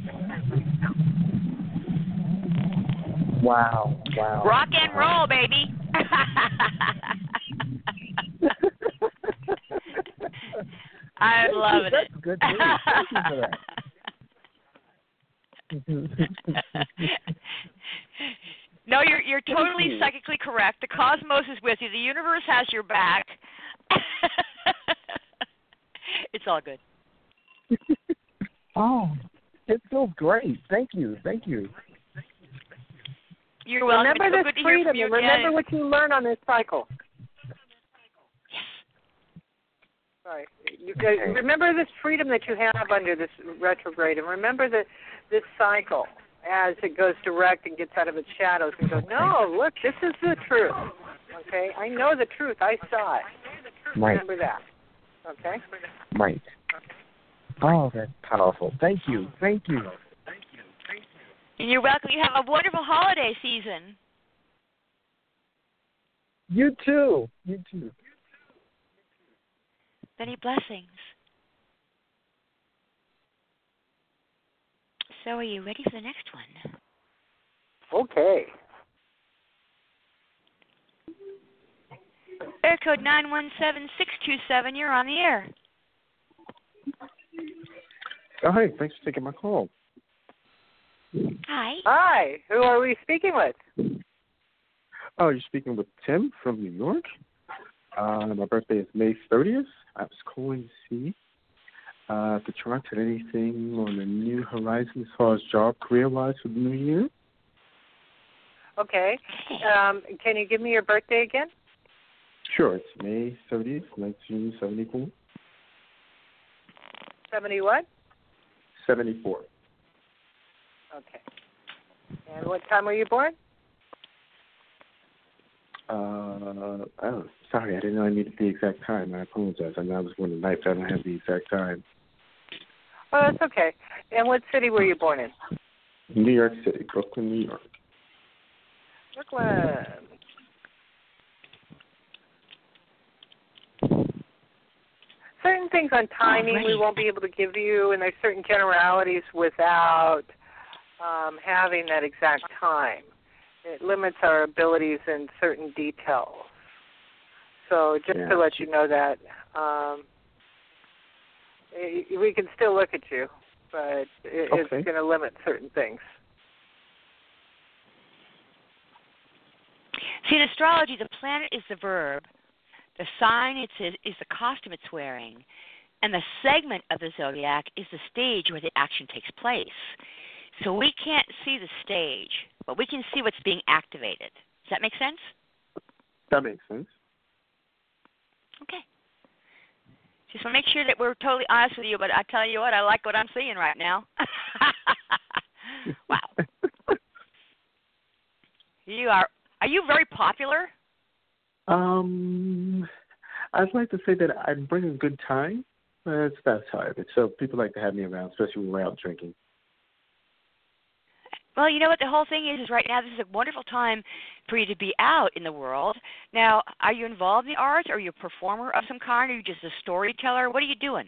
Wow, wow. Rock and roll, baby. I'm loving That's it. good news. Thank you for that. No, you're you're totally psychically correct. The cosmos is with you. The universe has your back. It's all good. Oh, it feels great. Thank you. Thank you. You're welcome. Remember it's so this good to hear freedom, from you and remember again. what you learn on this cycle. Yes. Right. You, uh, remember this freedom that you have under this retrograde, and remember that this cycle as it goes direct and gets out of its shadows and goes, no, look, this is the truth. Okay? I know the truth. I saw it. Right. Remember that. Okay? Right. Oh, that's powerful. Thank you. Thank you. And you're welcome. You have a wonderful holiday season. You too. You too. Many blessings. So are you ready for the next one? Okay. Air code nine one seven six two seven. You're on the air. Oh, hi. Thanks for taking my call. Hi. Hi. Who are we speaking with? Oh, you're speaking with Tim from New York. Uh, my birthday is May thirtieth. I was calling to see uh, if the chart had anything on the new horizon as far as job career-wise for the new year. Okay. Um, can you give me your birthday again? Sure. It's May thirtieth, nineteen seventy-four. seventy what? seventy-four. Okay. And what time were you born? Uh, oh, sorry, I didn't know I needed the exact time. I apologize. I know I was born tonight, but I don't have the exact time. Oh, that's okay. And what city were you born in? New York City, Brooklyn, New York. Brooklyn. Certain things on timing we won't be able to give you, and there's certain generalities without um, having that exact time. It limits our abilities in certain details. So just yeah. to let you know that, um, it, we can still look at you, but it, okay. it's going to limit certain things. See, in astrology, the planet is the verb, the sign it's is, is the costume it's wearing, and the segment of the zodiac is the stage where the action takes place. So we can't see the stage, but we can see what's being activated. Does that make sense? That makes sense. Okay. Just want to make sure that we're totally honest with you, but I tell you what, I like what I'm seeing right now. Wow. You are, are you very popular? Um, I'd like to say that I bring a good time. That's, that's how it is. So people like to have me around, especially when we're out drinking. Well, you know what the whole thing is, is right now this is a wonderful time for you to be out in the world. Now, are you involved in the arts? Are you a performer of some kind? Are you just a storyteller? What are you doing?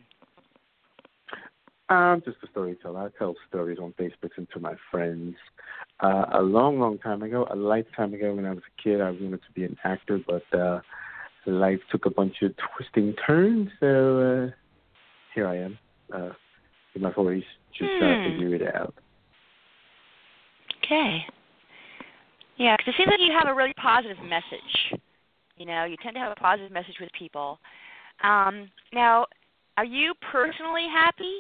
I'm just a storyteller. I tell stories on Facebook and to my friends. Uh, a long, long time ago, a lifetime ago when I was a kid, I wanted to be an actor, but uh, life took a bunch of twisting turns, so uh, here I am uh, in my forties, just hmm. uh, figuring it out. Okay. Yeah, because it seems like you have a really positive message. You know, you tend to have a positive message with people. Um, now, are you personally happy?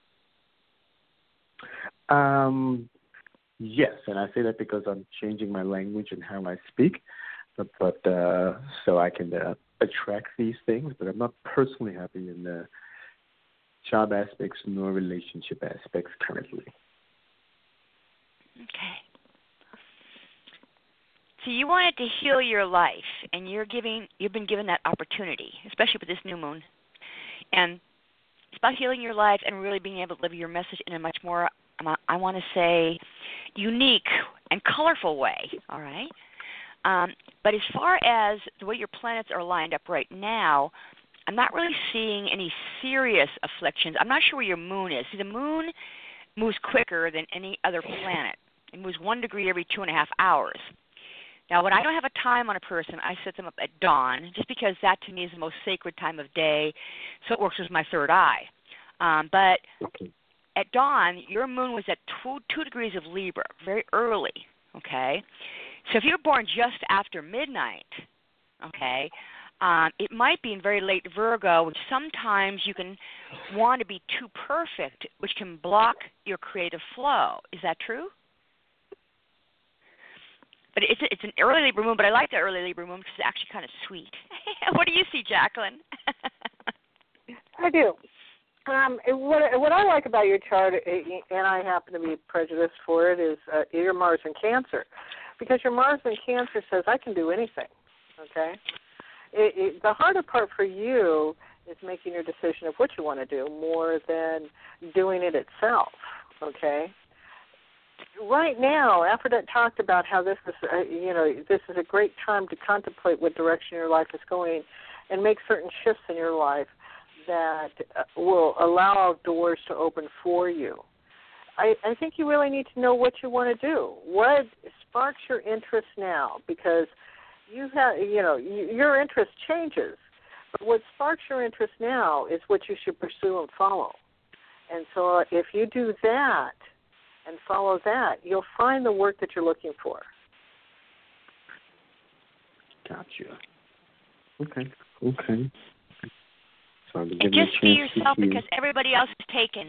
Um, yes, and I say that because I'm changing my language and how I speak, but, but uh, so I can uh, attract these things. But I'm not personally happy in the job aspects nor relationship aspects currently. Okay. So you wanted to heal your life, and you're giving, you've been given that opportunity, especially with this new moon. And it's about healing your life and really being able to live your message in a much more, I want to say, unique and colorful way, all right? Um, but as far as the way your planets are lined up right now, I'm not really seeing any serious afflictions. I'm not sure where your moon is. See, the moon moves quicker than any other planet. It moves one degree every two and a half hours. Now, when I don't have a time on a person, I set them up at dawn, just because that to me is the most sacred time of day, so it works as my third eye. Um, but at dawn, your moon was at two, two degrees of Libra, very early, okay? So if you're born just after midnight, okay, um, it might be in very late Virgo, which sometimes you can want to be too perfect, which can block your creative flow. Is that true? But it's it's an early Libra moon, but I like the early Libra moon because it's actually kind of sweet. What do you see, Jacqueline? I do. Um, what what I like about your chart, and I happen to be prejudiced for it, is uh, your Mars in Cancer, because your Mars in Cancer says I can do anything. Okay. It, it, the harder part for you is making your decision of what you want to do more than doing it itself. Okay. Right now, Aphrodite talked about how this is, uh, you know, this is a great time to contemplate what direction your life is going, and make certain shifts in your life that uh, will allow doors to open for you. I, I think you really need to know what you want to do. What sparks your interest now? Because you have, you know, your interest changes, but what sparks your interest now is what you should pursue and follow. And so, if you do that and follow that, you'll find the work that you're looking for. Gotcha. Okay. Okay. So and just be yourself because everybody else is taken.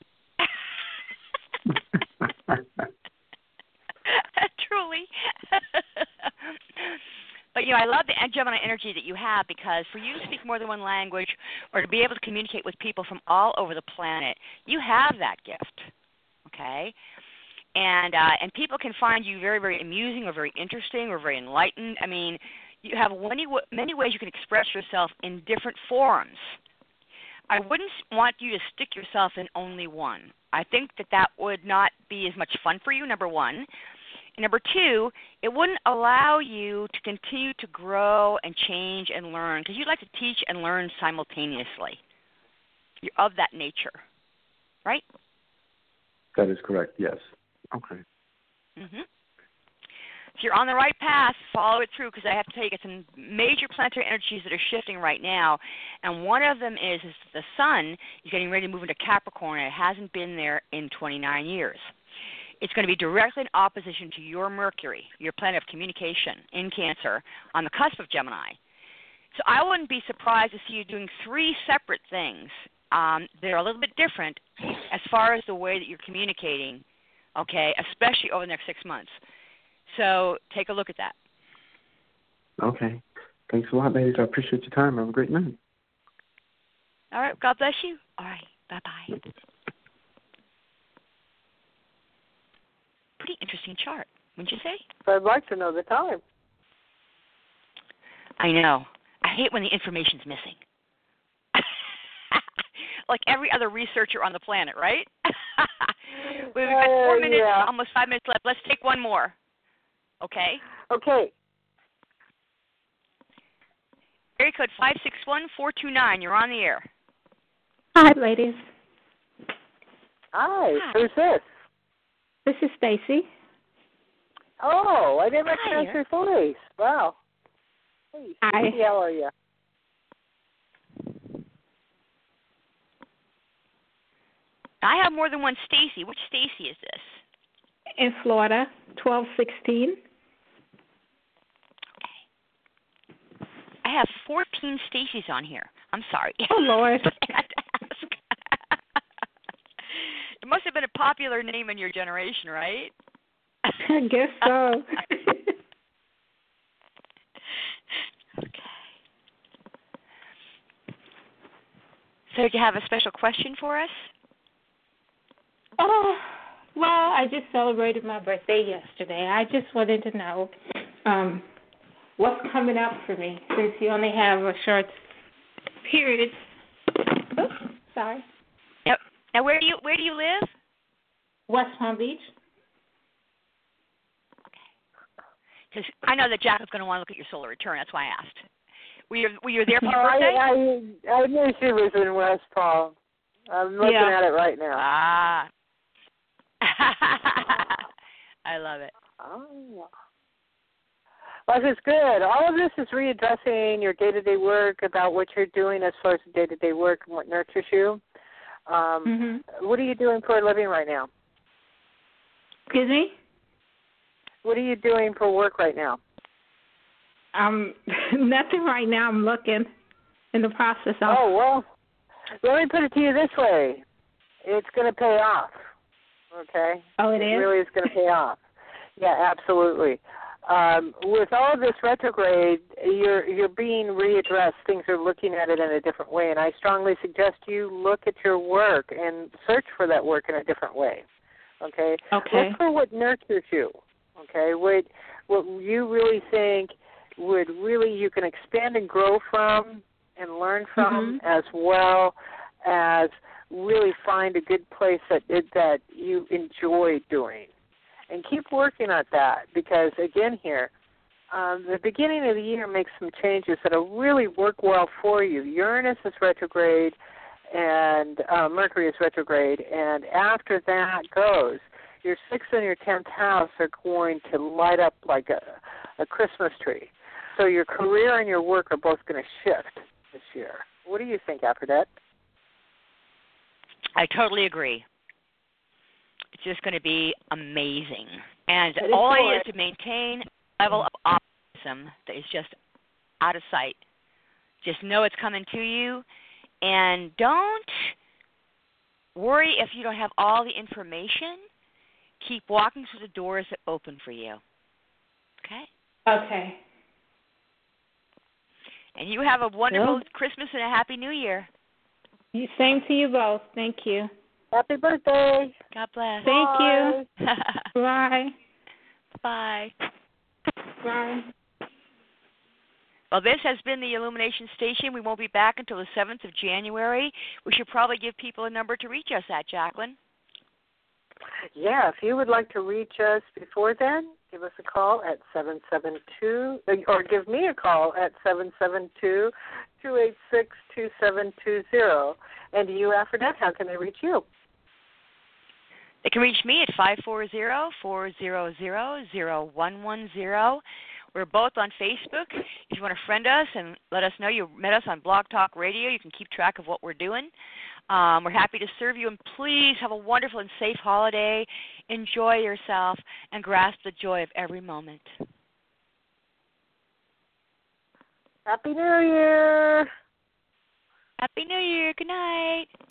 Truly. But, you know, I love the Gemini energy that you have, because for you to speak more than one language or to be able to communicate with people from all over the planet, you have that gift, okay? And uh, and people can find you very, very amusing or very interesting or very enlightened. I mean, you have many, many ways you can express yourself in different forums. I wouldn't want you to stick yourself in only one. I think that that would not be as much fun for you, number one. And number two, it wouldn't allow you to continue to grow and change and learn, because you'd like to teach and learn simultaneously. You're of that nature, right? That is correct, yes. Okay. Mm-hmm. So you're on the right path. Follow it through, because I have to tell you, it's some major planetary energies that are shifting right now, and one of them is, is the Sun is getting ready to move into Capricorn, and it hasn't been there in twenty-nine years. It's going to be directly in opposition to your Mercury, your planet of communication, in Cancer, on the cusp of Gemini. So I wouldn't be surprised to see you doing three separate things. Um, they're a little bit different as far as the way that you're communicating, okay, especially over the next six months. So take a look at that. Okay. Thanks a lot, ladies. I appreciate your time. Have a great night. All right. God bless you. All right. Bye-bye. Pretty interesting chart, wouldn't you say? I'd like to know the time. I know. I hate when the information's missing. Like every other researcher on the planet, right? We've got four Uh, minutes, yeah. almost five minutes left. Let's take one more. Okay? Okay. Area code five six one four two nine. You're on the air. Hi, ladies. Hi. Hi. Who's this? This is Stacy. Oh, I didn't Hi recognize there. your voice. Wow. Hey, Hi. Stacy, how are you? I have more than one Stacy. Which Stacy is this? In Florida, twelve sixteen. Okay. I have fourteen Stacys on here. I'm sorry. Oh, Lord. I had to ask. It must have been a popular name in your generation, right? I guess so. Okay. So do you have a special question for us? Oh, well, I just celebrated my birthday yesterday. I just wanted to know um, what's coming up for me since you only have a short period. Oops, sorry. Yep. Now, where do you where do you live? West Palm Beach. Because I know that Jack is going to want to look at your solar return. That's why I asked. Were you were you there for your Oh, birthday? I, I I knew she was in West Palm. I'm looking Yeah. at it right now. Ah. I love it. Oh. Life is good. All of this is readdressing your day-to-day work, about what you're doing as far as day-to-day work and what nurtures you. Um, Mm-hmm. What are you doing for a living right now? Excuse me? What are you doing for work right now? Um, nothing right now. I'm looking in the process of. Oh, well, let me put it to you this way. It's going to pay off, okay? Oh, it It is? really is going to pay off. Yeah, absolutely. Um, with all of this retrograde, you're you're being readdressed. Things are looking at it in a different way, and I strongly suggest you look at your work and search for that work in a different way. Okay. Okay. Look for what nurtures you. Okay. What what you really think would really you can expand and grow from and learn from, Mhm. as well as really find a good place that that you enjoy doing. And keep working at that, because, again, here, um, the beginning of the year makes some changes that will really work well for you. Uranus is retrograde and uh, Mercury is retrograde, and after that goes, your sixth and your tenth house are going to light up like a, a Christmas tree. So your career and your work are both going to shift this year. What do you think, Aphrodite? I totally agree. It's just going to be amazing. And Ready all I for need it. is to maintain a level of optimism that is just out of sight. Just know it's coming to you. And don't worry if you don't have all the information. Keep walking through the doors that open for you. Okay? Okay. And you have a wonderful Well. Christmas and a Happy New Year. You- Same to you both. Thank you. Happy birthday. God bless. Thank Bye. you. Bye. Bye. Bye. Well, this has been the Illumination Station. We won't be back until the seventh of January. We should probably give people a number to reach us at, Jacqueline. Yeah, if you would like to reach us before then, give us a call at seven seven two, or give me a call at seven seven two, two eight six, two seven two zero. And you, Aphrodite, how can they reach you? They can reach me at five four zero, four zero zero, zero one one zero. We're both on Facebook. If you want to friend us and let us know you met us on Blog Talk Radio, you can keep track of what we're doing. Um, we're happy to serve you, and please have a wonderful and safe holiday. Enjoy yourself and grasp the joy of every moment. Happy New Year! Happy New Year. Good night.